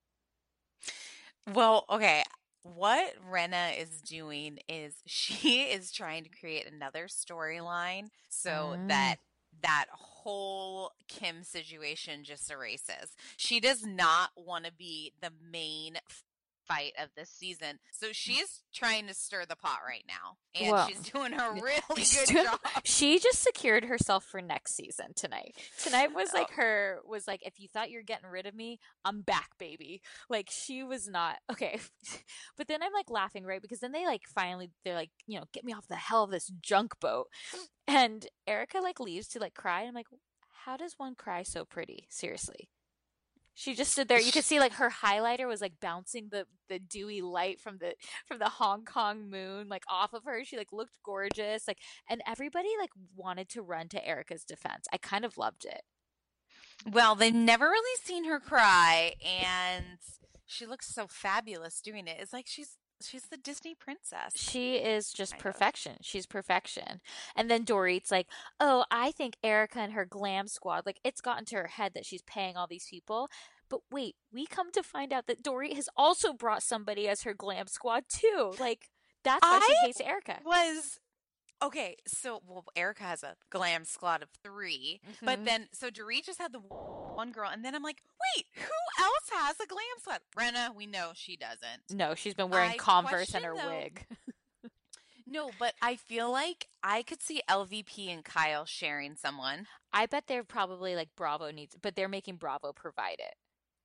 Well, okay. What Rinna is doing is she is trying to create another storyline so that whole Kim situation just erases. She does not want to be the main fight of this season. So she's trying to stir the pot right now. And she's doing a really good job. She just secured herself for next season tonight. Tonight was like if you thought you're getting rid of me, I'm back, baby. Like, she was not okay. But then I'm like laughing, right? Because then they're like, get me off the hell of this junk boat. And Erica like leaves to like cry. And I'm like, how does one cry so pretty? Seriously. She just stood there. You could see like her highlighter was like bouncing the dewy light from the Hong Kong moon like off of her. She like looked gorgeous. Like, and everybody like wanted to run to Erica's defense. I kind of loved it. Well, they've never really seen her cry, and she looks so fabulous doing it. It's like she's the Disney princess. She is just perfection. She's perfection. And then Dorit's like, oh, I think Erica and her glam squad, like it's gotten to her head that she's paying all these people. But wait, we come to find out that Dorit has also brought somebody as her glam squad too. Like that's why she hates Erica. Okay, so, Erica has a glam squad of 3, but then, so Dorit just had the one girl, and then I'm like, wait, who else has a glam squad? Brenna, we know she doesn't. No, she's been wearing Converse and her wig. No, but I feel like I could see LVP and Kyle sharing someone. I bet they're probably like Bravo needs, but they're making Bravo provide it.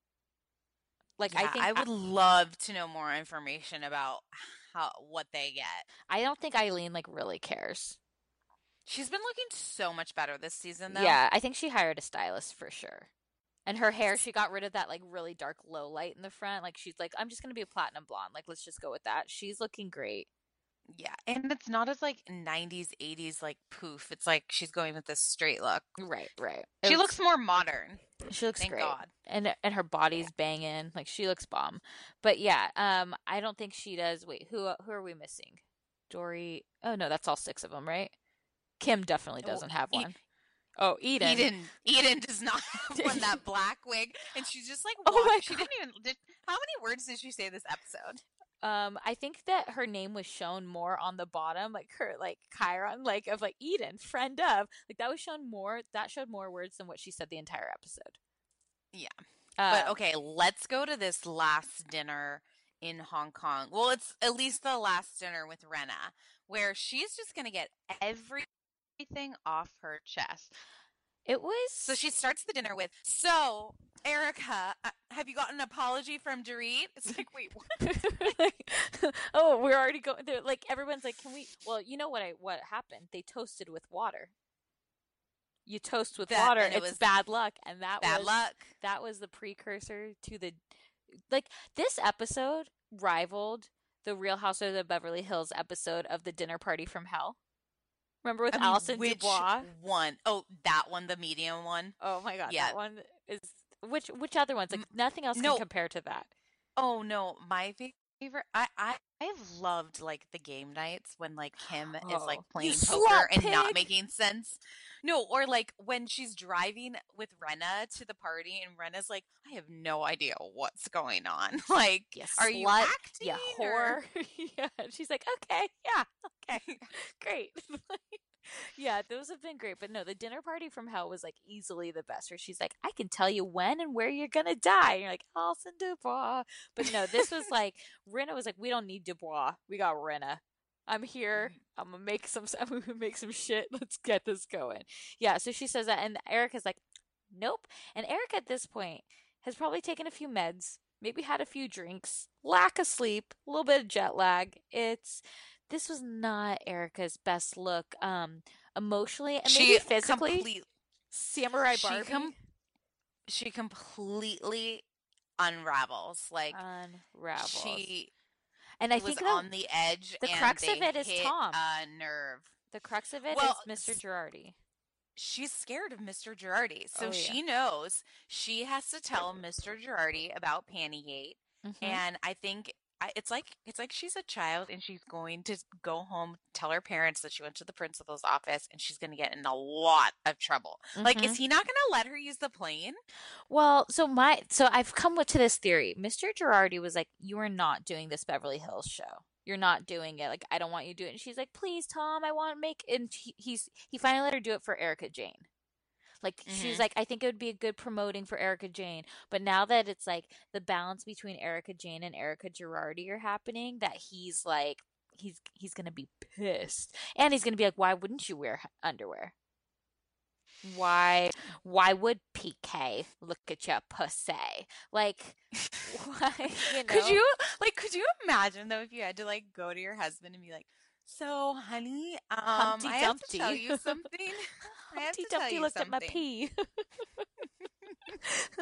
Like, yeah, I would love to know more information about what they get. I don't think Eileen like really cares. She's been looking so much better this season, though. Yeah, I think she hired a stylist for sure. And her hair, she got rid of that like really dark low light in the front. Like she's like, I'm just gonna be a platinum blonde. Like let's just go with that. She's looking great. Yeah, and it's not as like 90s, 80s like poof. It's like she's going with this straight look. Right. She looks more modern. She looks Thank great. God. And her body's banging. Like she looks bomb. But yeah, I don't think she does. Wait, who are we missing? Dory. Oh no, that's all 6 of them, right? Kim definitely doesn't have one. Eden. Eden does not have one, that black wig, and she's just like, she didn't even. How many words did she say this episode? I think that her name was shown more on the bottom, like her, like Chiron, like of like Eden, friend of, like that was shown more. That showed more words than what she said the entire episode. Yeah, but okay, let's go to this last dinner in Hong Kong. Well, it's at least the last dinner with Renna, where she's just gonna get everything off her chest. It was so she starts the dinner with, so Erica, have you got an apology from Dorit? It's like, wait, what? Oh, we're already going there. Like everyone's like, can we? Well, you know what happened? They toasted with water. You toast with water, and it's bad luck, and that was the precursor to the like this episode rivaled the Real Housewives of Beverly Hills episode of the Dinner Party from Hell. Remember with Alison Dubois? One? Oh, that one, the medium one. Oh my God, that one is which other ones? Like nothing else can compare to that. Oh no, my favorite. I've loved like the game nights when like Kim is like playing poker and not making sense. No, or like when she's driving with Renna to the party and Renna's like, I have no idea what's going on. Like, are you acting? Yeah, whore. Yeah, she's like, okay, great. Yeah, those have been great. But no, the Dinner Party from Hell was like easily the best, where she's like, I can tell you when and where you're gonna die. And you're like, Alison Dubois. But no, this was like, Renna was like, we don't need Dubois. We got Renna. I'm here. I'm gonna make some shit. Let's get this going. Yeah, so she says that, and Erica's like, nope. And Erica at this point has probably taken a few meds, maybe had a few drinks, lack of sleep, a little bit of jet lag. This was not Erica's best look, emotionally and maybe physically. Samurai Barbie. She completely unravels. Like and I think on the edge. The crux of it is Tom. Nerve. The crux of it is Mr. Girardi. She's scared of Mr. Girardi, so she knows she has to tell Mr. Girardi about Pantygate, and I think. It's like she's a child and she's going to go home, tell her parents that she went to the principal's office, and she's going to get in a lot of trouble. Like, is he not going to let her use the plane? Well, so I've come to this theory. Mr. Girardi was like, you are not doing this Beverly Hills show. You're not doing it. Like, I don't want you to do it. And she's like, please, Tom, I want to make it. And he finally let her do it for Erica Jane. Like, she's like, I think it would be a good promoting for Erica Jane. But now that it's like the balance between Erica Jane and Erica Girardi are happening, that he's like, he's going to be pissed. And he's going to be like, why wouldn't you wear underwear? Why would PK look at your pussy? Like, why, you know? Could you imagine though if you had to like go to your husband and be like, so, honey, I have to tell you something. Humpty Dumpty looked at my pee.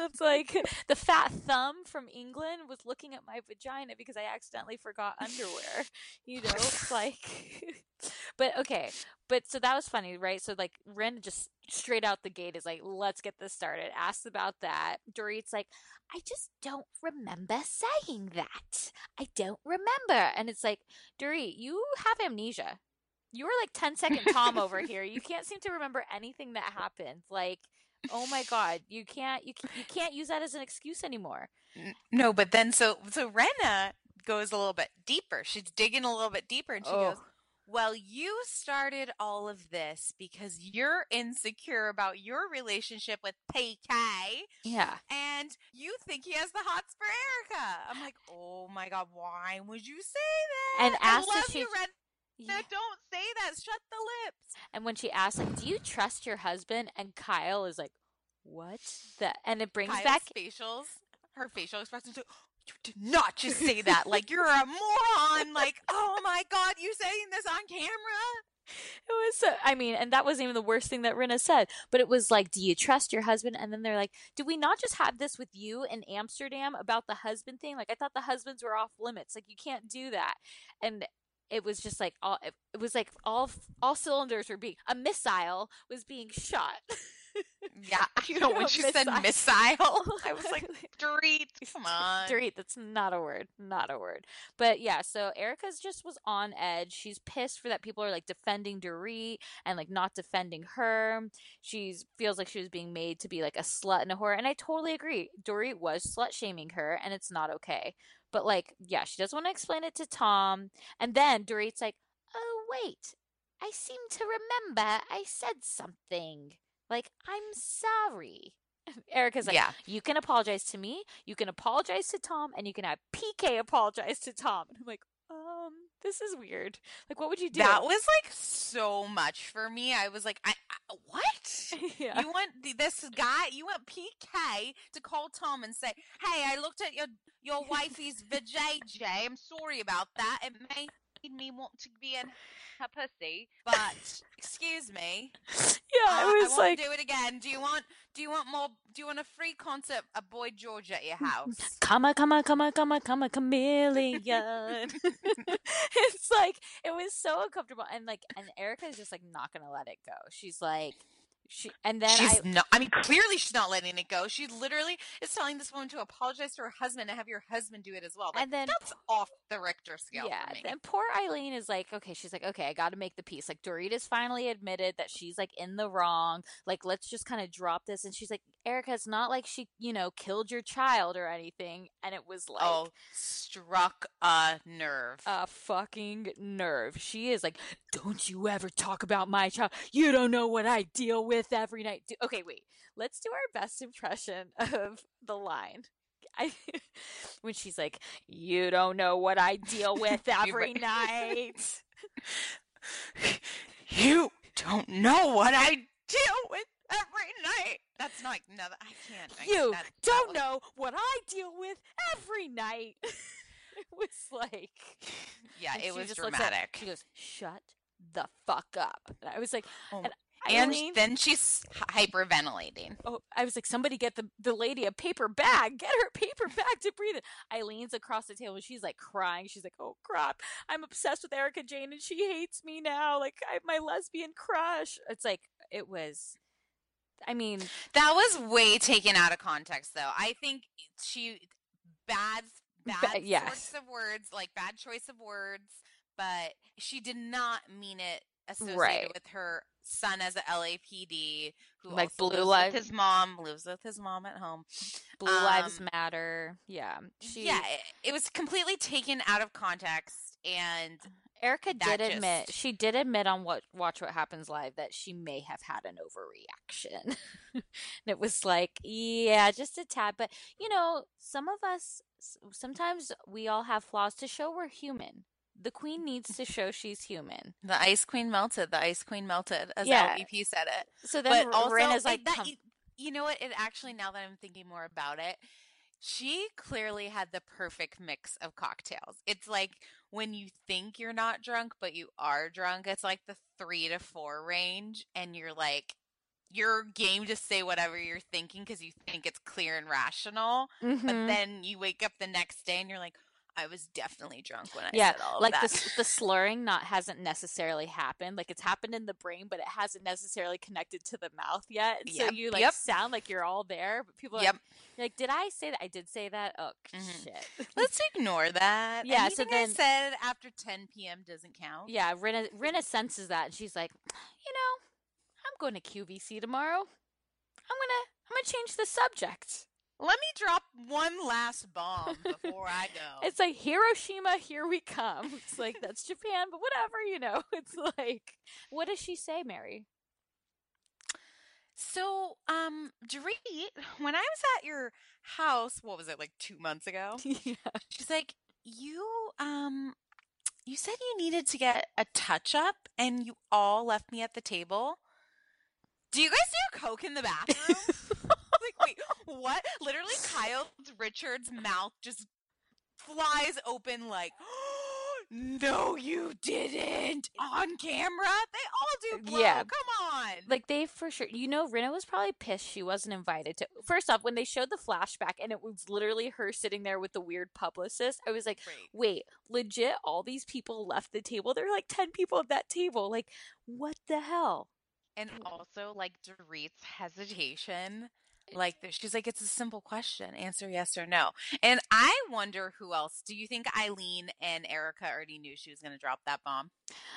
It's like the fat thumb from England was looking at my vagina because I accidentally forgot underwear. It's like, but okay. But so that was funny, right? So like Ren just straight out the gate is like, let's get this started. Asks about that. Dorit's like, I just don't remember saying that. I don't remember. And it's like, Dorit, you have amnesia. You were like 10-second Tom over here. You can't seem to remember anything that happened. Like, oh my God, you can't use that as an excuse anymore. No, but then so Renna goes a little bit deeper. She's digging a little bit deeper, and she goes, well, you started all of this because you're insecure about your relationship with PK. Yeah. And you think he has the hots for Erica. I'm like, oh my God, why would you say that? And asked I love if she... you, Renna. No, don't say that. Shut the lips. And when she asks, like, do you trust your husband? And Kyle is like, what? And it brings Kyle's back... her facial expressions. You did not just say that. Like, you're a moron. Like, oh my God, you saying this on camera? It was, and that wasn't even the worst thing that Rinna said, but it was like, do you trust your husband? And then they're like, did we not just have this with you in Amsterdam about the husband thing? Like, I thought the husbands were off limits. Like, you can't do that. And it was just like all cylinders were being, a missile was being shot. Yeah, when she said missile, I was like, Dorit, come on. Dorit, that's not a word. But yeah, so Erica just was on edge. She's pissed for that people are like defending Dorit and like not defending her. She feels like she was being made to be like a slut and a whore. And I totally agree. Dorit was slut shaming her, and it's not okay. But like, yeah, she doesn't want to explain it to Tom. And then Dorit's like, oh, wait, I seem to remember I said something. Like, I'm sorry. Erica's like, you can apologize to me, you can apologize to Tom, and you can have PK apologize to Tom. And I'm like, this is weird. Like, what would you do? That was like so much for me. I was like, what? Yeah. You want this guy, you want PK to call Tom and say, hey, I looked at your wifey's vajayjay. I'm sorry about that. It made me want to be in her pussy, but excuse me. Yeah, it was I won't do it again. Do you want more? Do you want a free concert of Boy George at your house? Come a chameleon. It's like, it was so uncomfortable, and Erica's just like not gonna let it go. She's like, clearly she's not letting it go. She literally is telling this woman to apologize to her husband and have your husband do it as well. Like, and then that's off the Richter scale for me. And poor Eileen is like, okay, she's like, okay, I got to make the peace. Like, Dorit has finally admitted that she's like in the wrong. Like, let's just kind of drop this. And she's like, Erica, it's not like she, killed your child or anything. And it was like, struck a nerve. A fucking nerve. She is like, don't you ever talk about my child. You don't know what I deal with every night. Okay, wait. Let's do our best impression of the line. When she's like, you don't know what I deal with every night. You don't know what I deal with every night. That's not, no, I can't. You don't know what I deal with every night. It was like, yeah, it was dramatic. She goes, shut the fuck up. And I was like, and then she's hyperventilating. Oh, I was like, somebody get the lady a paper bag. Get her a paper bag to breathe in. Eileen's across the table and she's like crying. She's like, oh crap, I'm obsessed with Erika Jayne and she hates me now. Like, I have my lesbian crush. It's like, it was, that was way taken out of context though. I think bad sorts of words, like bad choice of words, but she did not mean it associated with her son as a LAPD who like also lives with his mom at home. Blue Lives Matter. Yeah. It was completely taken out of context, and Erica did admit on Watch What Happens Live that she may have had an overreaction. And it was like, yeah, just a tad, but some of us, sometimes we all have flaws to show we're human. The queen needs to show she's human. The ice queen melted, as LVP said it. So then Ren is like, you know what? It actually, now that I'm thinking more about it, she clearly had the perfect mix of cocktails. It's like when you think you're not drunk, but you are drunk. It's like the 3 to 4 range, and you're like, you're game to say whatever you're thinking because you think it's clear and rational. But then you wake up the next day and you're like, I was definitely drunk when I said all of that. The slurring hasn't necessarily happened. Like, it's happened in the brain, but it hasn't necessarily connected to the mouth yet. And so you sound like you're all there, but people are like, did I say that? I did say that. Oh shit. Let's ignore that. Yeah. Anything So then I said after 10 p.m. doesn't count. Yeah. Rinna senses that, and she's like, I'm going to QVC tomorrow. I'm gonna change the subject. Let me drop one last bomb before I go. It's like, Hiroshima, here we come. It's like, that's Japan, but whatever, It's like, what does she say, Mary? So, Dorit, when I was at your house, what was it, like 2 months ago? Yeah. She's like, you said you needed to get a touch-up, and you all left me at the table. Do you guys do coke in the bathroom? Like, wait, what? Literally, Kyle Richards' mouth just flies open like, oh, no, you didn't. On camera? They all do blow. Yeah. Come on. Like, they for sure, Rinna was probably pissed she wasn't invited to. First off, when they showed the flashback and it was literally her sitting there with the weird publicist, I was like, wait, legit, all these people left the table? There were like 10 people at that table. Like, what the hell? And also, like, Dorit's hesitation. Like, she's like, it's a simple question. Answer yes or no. And I wonder who else. Do you think Eileen and Erica already knew she was going to drop that bomb?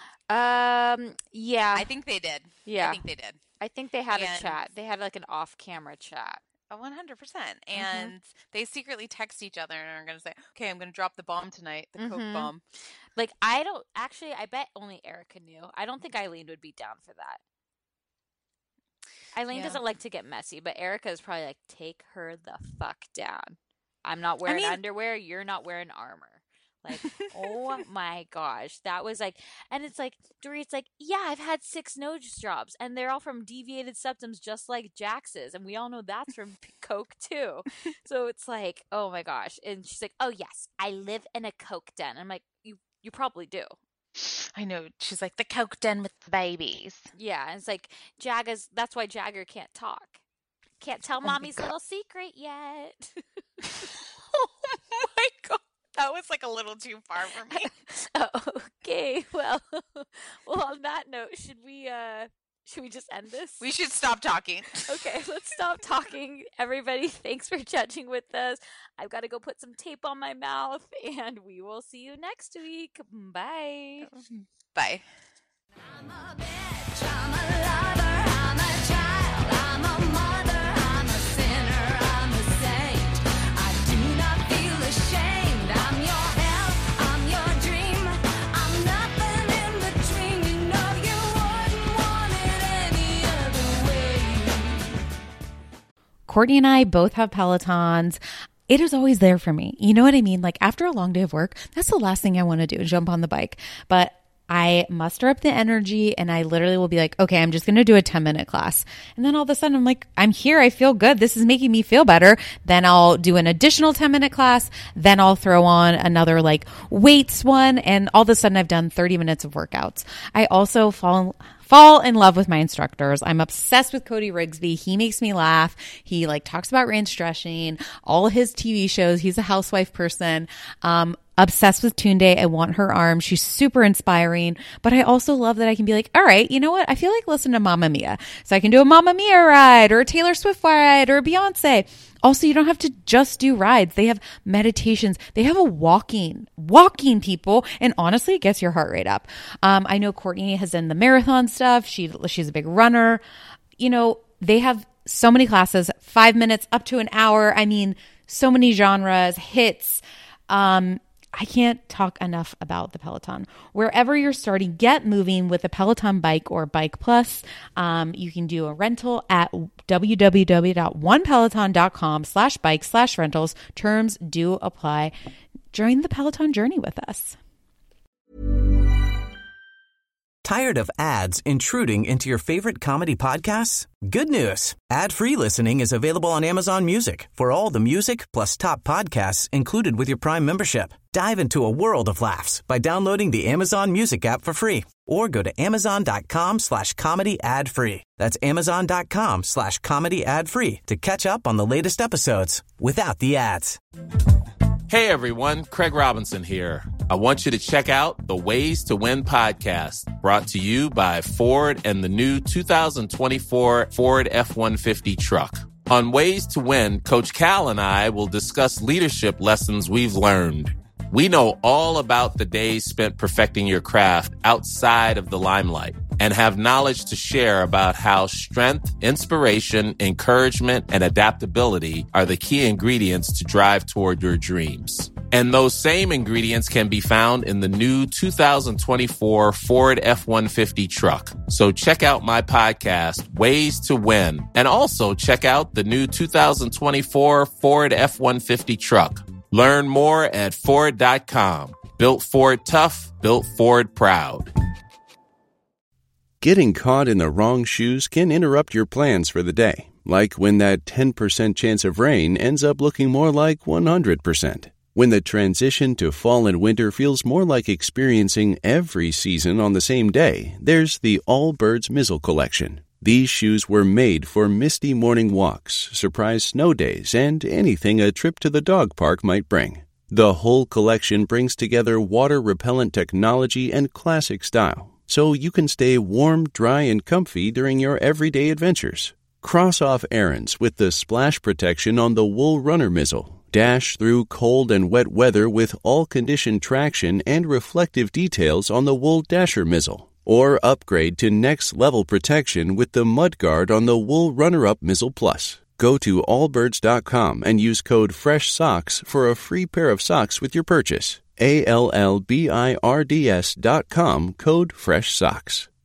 Yeah. I think they did. Yeah. I think they did. I think they had a chat. They had like an off-camera chat. 100%. And they secretly text each other and are going to say, okay, I'm going to drop the bomb tonight, the coke bomb. Like, I bet only Erica knew. I don't think Eileen would be down for that. Eileen doesn't like to get messy, but Erica is probably like, take her the fuck down. I'm not wearing underwear. You're not wearing armor. Like, oh my gosh. That was like, and it's like, Dorit's like, yeah, I've had 6 nose jobs, and they're all from deviated septums just like Jax's. And we all know that's from coke too. So it's like, oh my gosh. And she's like, oh yes, I live in a coke den. I'm like, you probably do. I know. She's like, the coke den with the babies. Yeah, and it's like, that's why Jagger can't talk. Can't tell mommy's little secret yet. Oh my God. That was like a little too far for me. Okay, well, on that note, should we just end this? We should stop talking. Okay, let's stop talking. Everybody, thanks for judging with us. I've got to go put some tape on my mouth, and we will see you next week. Bye. Bye. I'm a bitch, I'm a lover, I'm a child, I'm a mother, I'm a sinner, I'm a saint. I do not feel ashamed. I'm your help, I'm your dream. I'm nothing in between. You know you wouldn't want it any other way. Courtney and I both have Pelotons. It is always there for me. You know what I mean? Like, after a long day of work, that's the last thing I want to do, jump on the bike. But I muster up the energy, and I literally will be like, okay, I'm just going to do a 10-minute class. And then all of a sudden I'm like, I'm here. I feel good. This is making me feel better. Then I'll do an additional 10-minute class. Then I'll throw on another like weights one. And all of a sudden I've done 30 minutes of workouts. I also fall in love with my instructors. I'm obsessed with Cody Rigsby. He makes me laugh. He like talks about range stretching, all his TV shows. He's a housewife person. Obsessed with Tunde. I want her arm. She's super inspiring, but I also love that I can be like, all right, you know what? I feel like listening to Mamma Mia. So I can do a Mamma Mia ride or a Taylor Swift ride or a Beyonce. Also, you don't have to just do rides. They have meditations. They have a walking people. And honestly, it gets your heart rate up. I know Courtney has done the marathon stuff. She's a big runner. You know, they have so many classes, 5 minutes up to an hour. I mean, so many genres, hits. I can't talk enough about the Peloton. Wherever you're starting, get moving with a Peloton bike or Bike Plus. You can do a rental at www.onepeloton.com/bike/rentals. Terms do apply. Join the Peloton journey with us. Tired of ads intruding into your favorite comedy podcasts? Good news. Ad-free listening is available on Amazon Music for all the music plus top podcasts included with your Prime membership. Dive into a world of laughs by downloading the Amazon Music app for free or go to amazon.com/comedy ad free. That's amazon.com/comedy ad free to catch up on the latest episodes without the ads. Hey everyone, Craig Robinson here. I want you to check out the Ways to Win podcast, brought to you by Ford and the new 2024 Ford F-150 truck. On Ways to Win, Coach Cal and I will discuss leadership lessons we've learned. We know all about the days spent perfecting your craft outside of the limelight and have knowledge to share about how strength, inspiration, encouragement, and adaptability are the key ingredients to drive toward your dreams. And those same ingredients can be found in the new 2024 Ford F-150 truck. So check out my podcast, Ways to Win, and also check out the new 2024 Ford F-150 truck. Learn more at Ford.com. Built Ford tough, built Ford proud. Getting caught in the wrong shoes can interrupt your plans for the day, like when that 10% chance of rain ends up looking more like 100%. When the transition to fall and winter feels more like experiencing every season on the same day, there's the Allbirds Mizzle Collection. These shoes were made for misty morning walks, surprise snow days, and anything a trip to the dog park might bring. The whole collection brings together water-repellent technology and classic style, so you can stay warm, dry, and comfy during your everyday adventures. Cross off errands with the splash protection on the Wool Runner Mizzle. Dash through cold and wet weather with all-condition traction and reflective details on the Wool Dasher Mizzle. Or upgrade to next-level protection with the Mudguard on the Wool Runner-Up Mizzle Plus. Go to allbirds.com and use code FRESHSOCKS for a free pair of socks with your purchase. ALLBIRDS.com, code FRESHSOCKS.